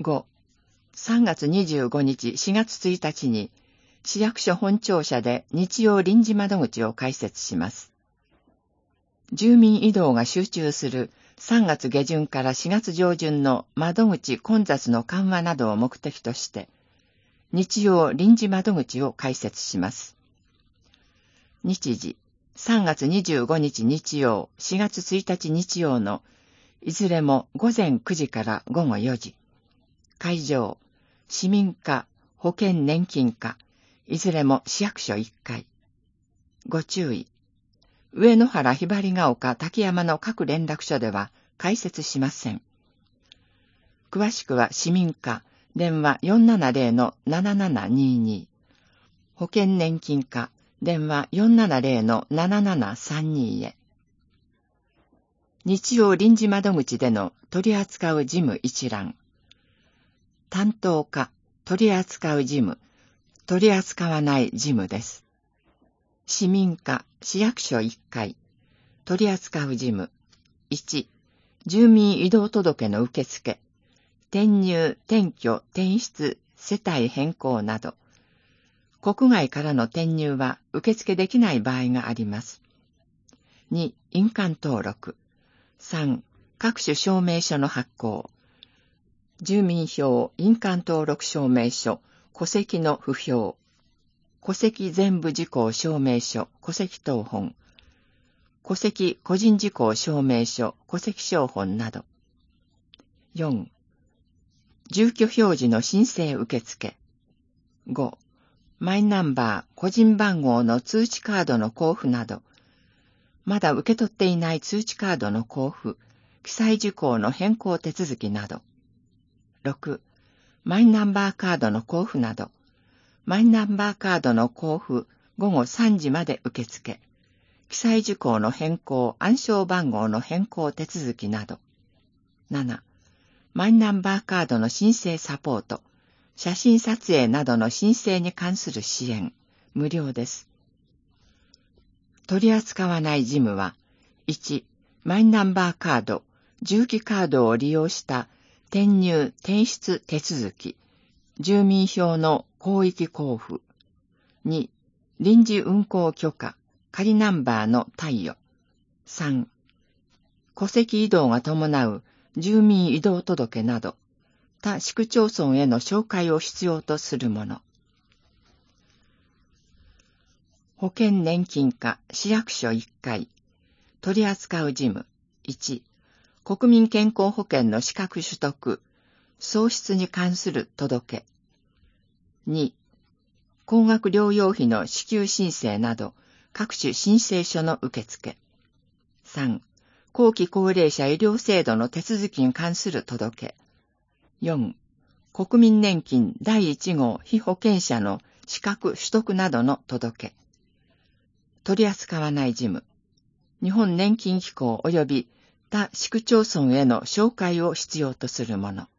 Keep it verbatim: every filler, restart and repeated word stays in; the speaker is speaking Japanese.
ご、さんがつにじゅうごにち、しがつついたちに、市役所本庁舎で日曜臨時窓口を開設します。住民移動が集中するさんがつげじゅんからしがつじょうじゅんの窓口混雑の緩和などを目的として、日曜臨時窓口を開設します。日時、さんがつにじゅうごにち日曜、しがつついたち日曜のいずれもごぜんくじからごごよじ。会場、市民課、保険年金課、いずれも市役所いっかい。ご注意。上野原ひばりが丘滝山の各連絡所では開設しません。詳しくは市民課、電話 よんななぜろのななななにに、保険年金課、電話 よんななぜろのななななさんに へ。日曜臨時窓口での取り扱う事務一覧。担当課、取り扱う事務、取り扱わない事務です。市民課、市役所いっかい、取り扱う事務。いち、住民移動届の受付、転入、転居、転出、世帯変更など。国外からの転入は受付できない場合があります。に、印鑑登録。さん、各種証明書の発行。住民票、印鑑登録証明書、戸籍の不評。戸籍全部事項証明書、戸籍謄本。戸籍個人事項証明書、戸籍抄本など。よん、住居表示の申請受付。ご、マイナンバー、個人番号の通知カードの交付など。まだ受け取っていない通知カードの交付、記載事項の変更手続きなど。ろく、マイナンバーカードの交付など。マイナンバーカードの交付、ごごさんじまで受付。記載事項の変更、暗証番号の変更手続きなど。なな、マイナンバーカードの申請サポート、写真撮影などの申請に関する支援、無料です。取り扱わない事務は、いち、マイナンバーカード、住基カードを利用した転入・転出手続き、住民票の広域交付。に、臨時運行許可、仮ナンバーの貸与。さん、戸籍移動が伴う住民移動届など、他市区町村への照会を必要とするもの。保険年金課、市役所いっかい。取り扱う事務。いち、国民健康保険の資格取得、喪失に関する届け。に、高額療養費の支給申請など、各種申請書の受付。さん、後期高齢者医療制度の手続きに関する届け。よん、国民年金だいいちごう被保険者の資格取得などの届け。取り扱わない事務。日本年金機構及び他市区町村への照会を必要とするもの。